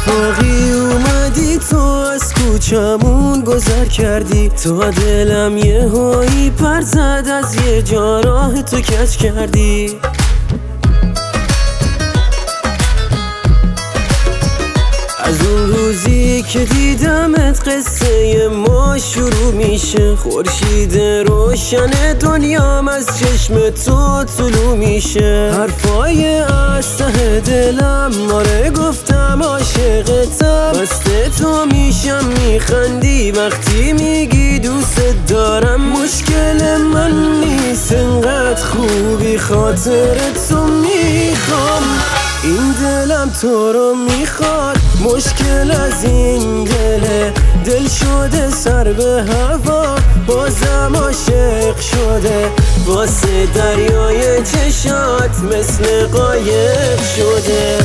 اتفاقی اومدی تو از کوچمون گذر کردی، تو دلم یه هایی پر زد، از یه جا راه تو کج کردی. از اون روزی که دیدمت قصه ما شروع میشه، خورشید روشن دنیام از چشم تو طلوع میشه. حرفای از ته دلم آره گفتم عاشقتم، مست تو میشم میخندی وقتی میگی دوست دارم. مشکل من نیست انقدر خوبی خاطرت تو میخوام، این دلم تو رو میخواد. مشکل از این دله، دل شده سر به هوا، بازم عاشق شده واسه دریای چشات مثل قایق شده.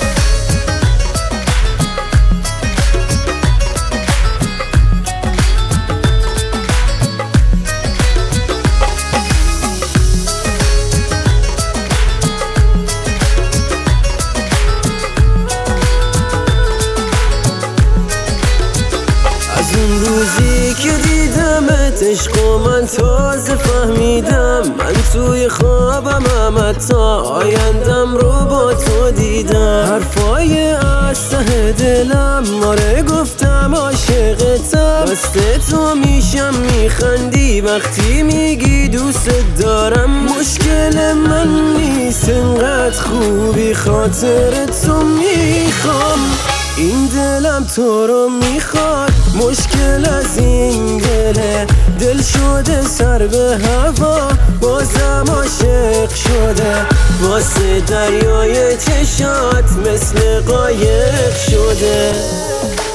اون روزی که دیدمت عشق و من تازه فهمیدم، من توی خوابم تا آیندم رو با تو دیدم. حرفای از ته دلم آره گفتم عاشقتم، مست تو میشم میخندی وقتی میگی دوست دارم. مشکل من نیست انقدر خوبی خاطرت تو میخوام، این دلم تو رو میخواد. مشکل از این دله، دل شده سر به هوا، بازم عاشق شده واسه دریای چشات مثل قایق شده.